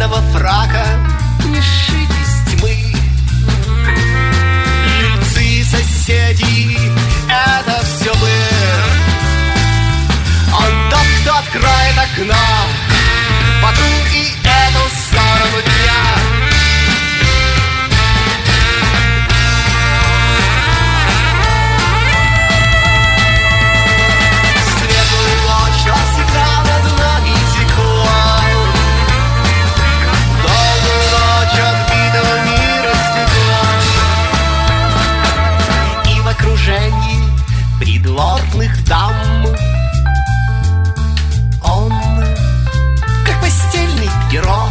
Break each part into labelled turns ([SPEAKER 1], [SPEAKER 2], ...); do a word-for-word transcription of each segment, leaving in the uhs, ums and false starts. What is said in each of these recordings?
[SPEAKER 1] сигнального фрака не сшить из тьмы. Жильцы, соседи, это все мы. Он тот, кто откроет окно по ту и эту сторону дня. Придворных дам он, как постельный герой.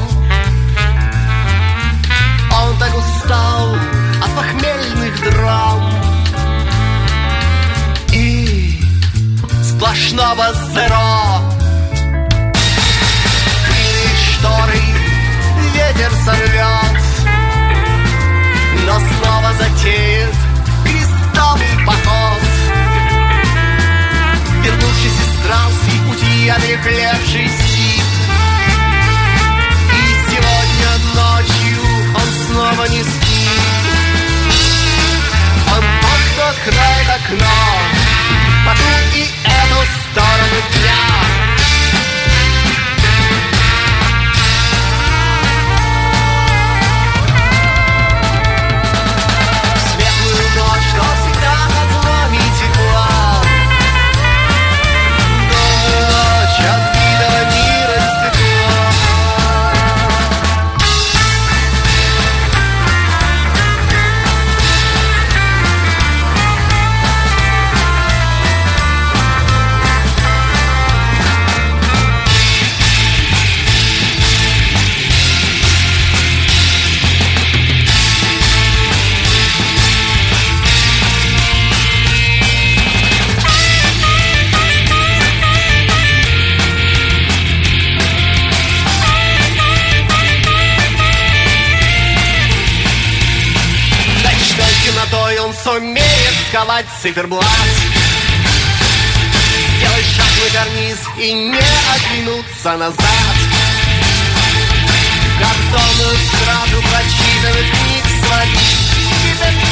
[SPEAKER 1] Он так устал от похмельных драм и сплошного зеро. Крылья шторы ветер сорвет, но снова затеет крестовый поход. Вернувшись из транса и пути отрехлевший сит. И сегодня ночью он снова не спит. Он тот, кто откроет окно по ту и эту сторону дня. Он сумеет сковать циферблат, сделать шаг на карниз и не оглянуться назад. Картонную стражу прочитанных книг своих.